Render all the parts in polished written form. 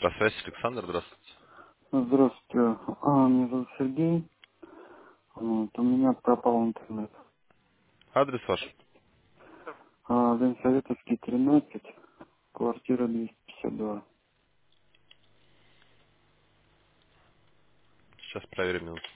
Электросвязь, Александр, здравствуйте. Здравствуйте. Меня зовут Сергей. Вот, у меня пропал интернет. Адрес ваш? Ленсоветовский, 13, квартира 252. Сейчас проверим минутку.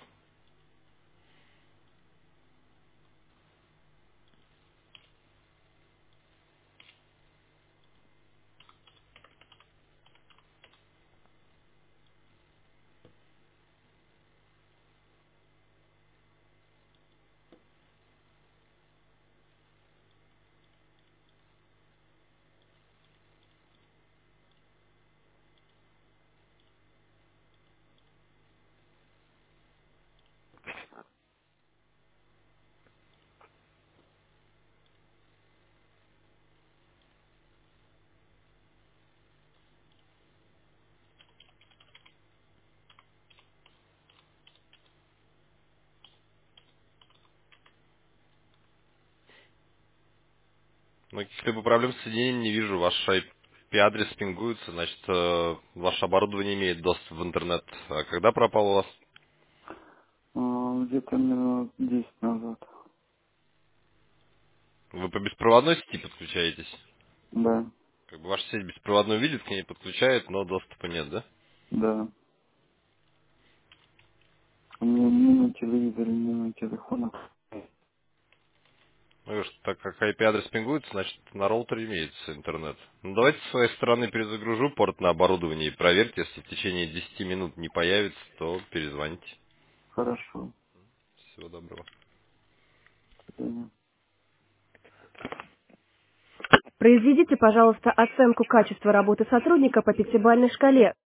Но каких-либо проблем с соединением не вижу. Ваш IP-адрес пингуется, значит, ваше оборудование имеет доступ в интернет. А когда пропал у вас? Где-то минут 10 назад. Вы по беспроводной сети подключаетесь? Да, Как бы ваша сеть беспроводной видит, к ней подключает, но доступа нет, да? да. У меня ни на телевизоре, ни на телефонах. Ну, что, так как IP-адрес пингуется, значит, на роутере имеется интернет. Ну, давайте с своей стороны перезагружу порт на оборудование и проверьте, если в течение 10 минут не появится, то перезвоните. Хорошо. Всего доброго. До свидания. Произведите, пожалуйста, оценку качества работы сотрудника по пятибалльной шкале.